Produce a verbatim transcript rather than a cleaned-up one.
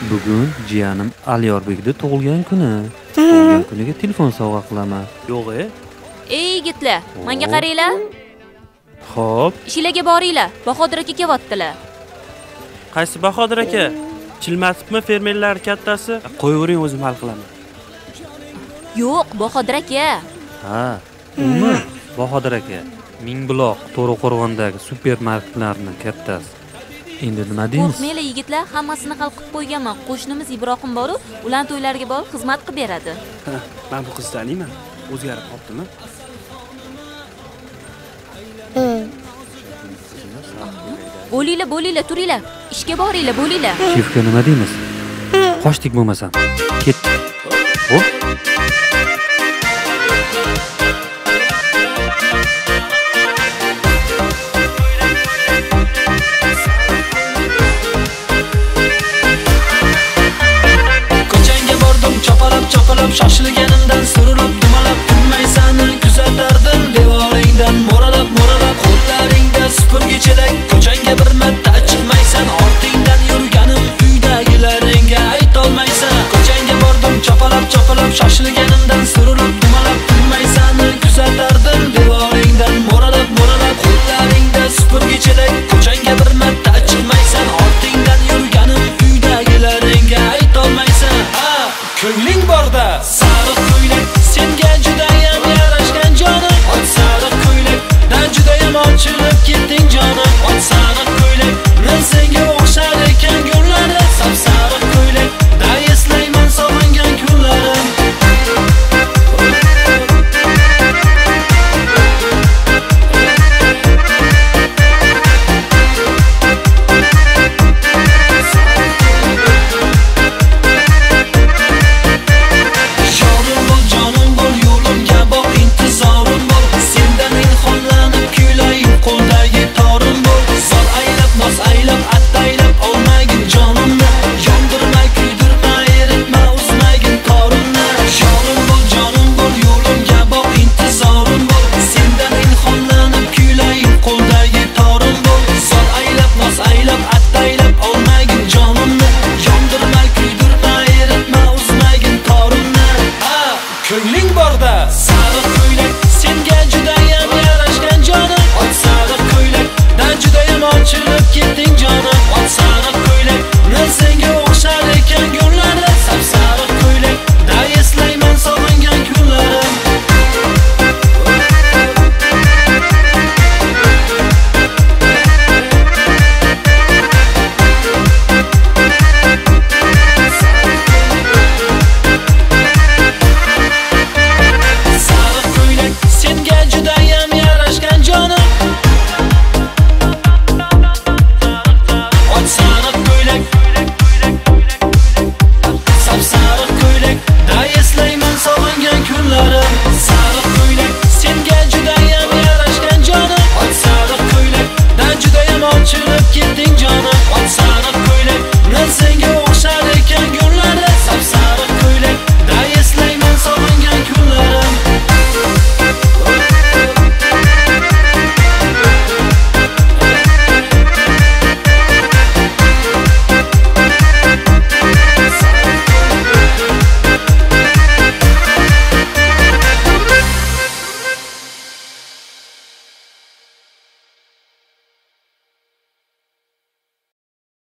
Bugun jiyanim Alyorbekning tug'ilgan kuni. Tug'ilgan kuniga telefon sovg'a qilaman. Yo'q-e? Ey yigitlar, menga qaranglar. Xo'p, Ishlarga boringlar. Bahodir aka kelyaptilar. Qaysi Bahodir aka? Chilmatibmi fermerlar kattasi? Qo'yavering, o'zim hal qilaman. Yo'q, Bahodir aka. ha, umi Bahodir aka. Mingbuloq, To'raqo'rg'ondagi supermarketlarning kattasi. Endi nima deymiz? Qo'rqmanglar yigitlar, hammasini hal qilib qo'yganman. Qo'shnimiz Ibrohim boru, ular to'ylariga borib xizmat qilib beradi. Men bu qizni taniyman. O'zgarib qoptimi? Bo'linglar, bo'linglar, turinglar. Ishga boringlar, bo'linglar. Chefga nima deymiz? Qochdik bo'lmasam. Ketdik. Xo'p.